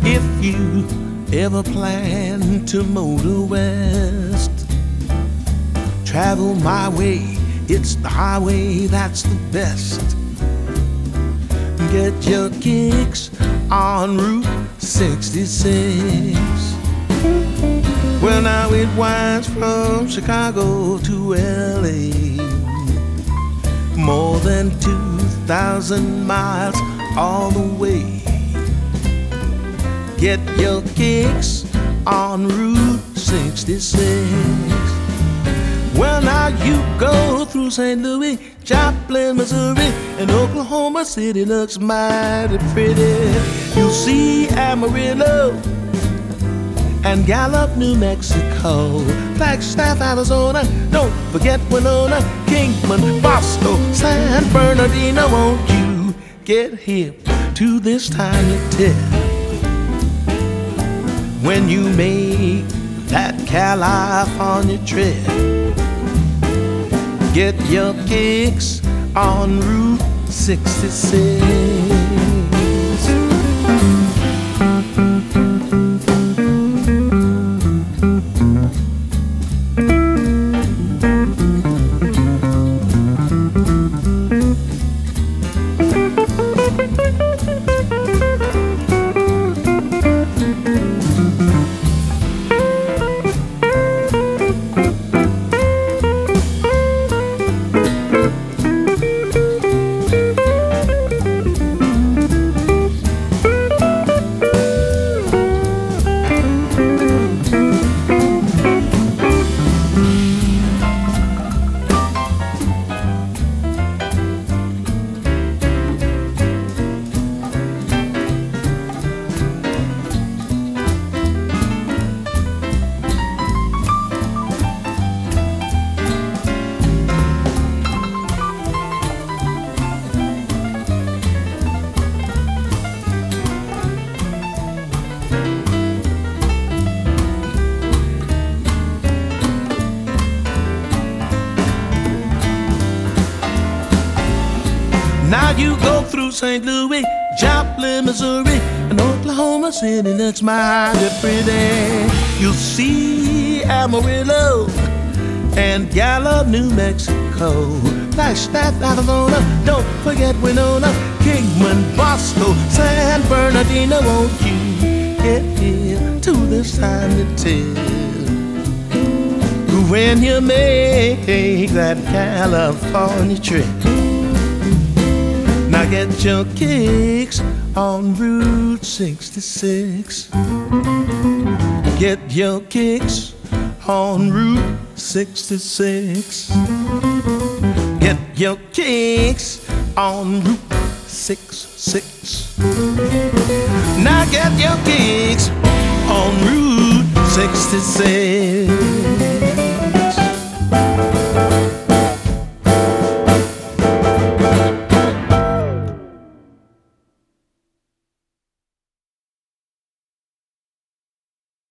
If you ever plan to motor west, travel my way, it's the highway that's the best. Get your kicks on Route 66. Well, now it winds from Chicago to LA, more than 2,000 miles all the way. Get your kicks on Route 66. Well, now you go through St. Louis, Joplin, Missouri, and Oklahoma City looks mighty pretty. You'll see Amarillo and Gallup, New Mexico, Flagstaff, Arizona, don't forget Winona, Kingman, Bosco, San Bernardino. Won't you get hip to this tiny tip when you make that California trip? Get your kicks on Route 66. Now you go through St. Louis, Joplin, Missouri, and Oklahoma City looks mighty pretty. You'll see Amarillo and Gallup, New Mexico, Flagstaff, Arizona, don't forget Winona, Kingman, Bosco, San Bernardino. Won't you get here to this time to tell when you make that California trip? Now get your kicks on Route 66. Get your kicks on Route 66. Get your kicks on Route 66. Now get your kicks on Route 66.